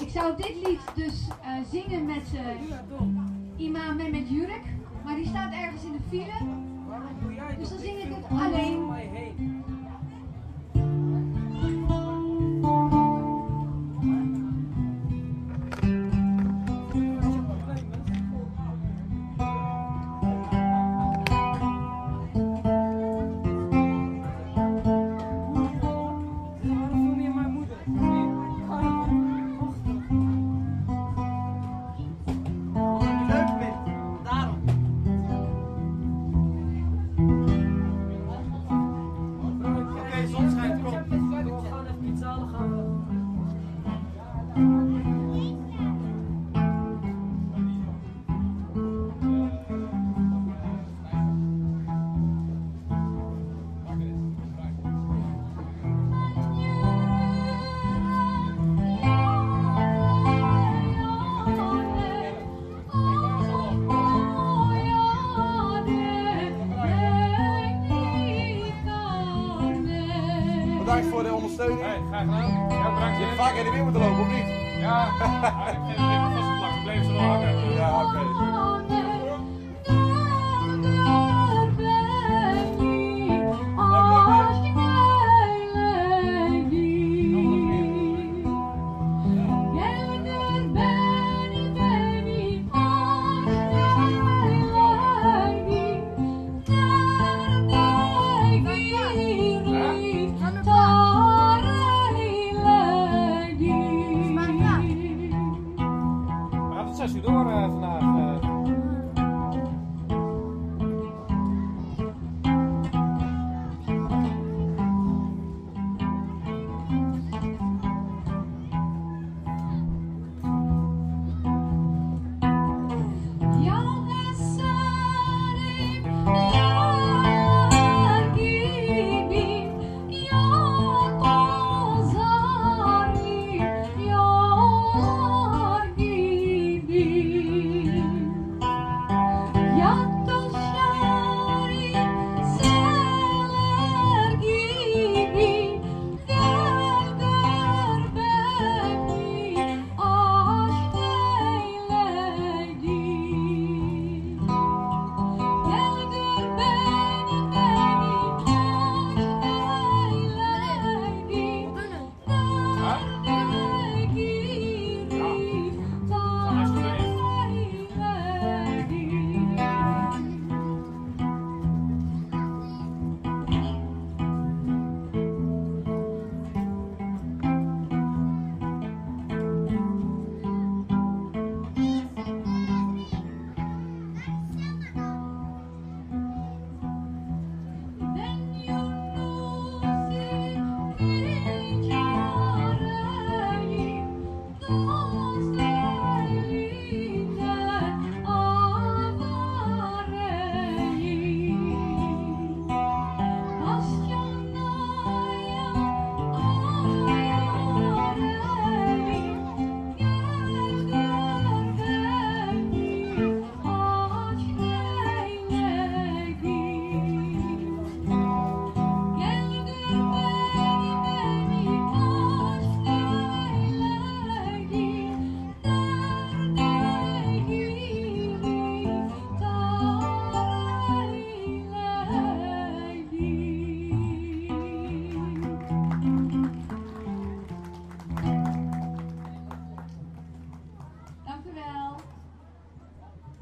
Ik zou dit lied dus zingen met Imam Mehmet Jurek, maar die staat ergens in de file. Dus dan zing ik het alleen. Bedankt voor de ondersteuning. Hey, graag gedaan. Ja, bedankt. Je hebt vaak in de weer moeten lopen, of niet? Ja, ik vind het even vastgeplakt. Ik bleef zo wel hangen. Ja, oké. We gaan tot 6 uur door vandaag.